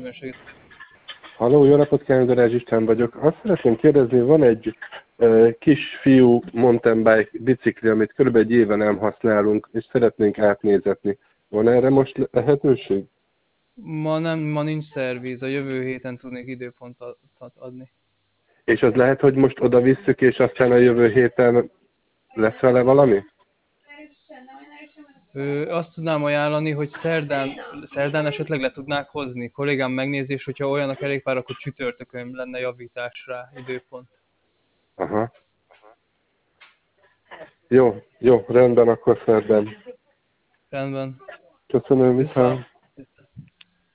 miben segítek? Halló, jó napot kívánok, Darázs István vagyok. Azt szeretném kérdezni, van egy kisfiú mountain bike bicikli, amit kb. Egy éve nem használunk, és szeretnénk átnézetni. Van erre most lehetőség? Ma nincs szerviz, a jövő héten tudnék időpontot adni. És az lehet, hogy most oda visszük, és aztán a jövő héten lesz vele valami? Azt tudnám ajánlani, hogy szerdán esetleg le tudnák hozni. Kollégám megnézi, és hogyha olyan a kerékpár, akkor csütörtökön lenne javításra időpont. Aha. Jó, rendben, akkor szerdán. Rendben. Köszönöm, viszont.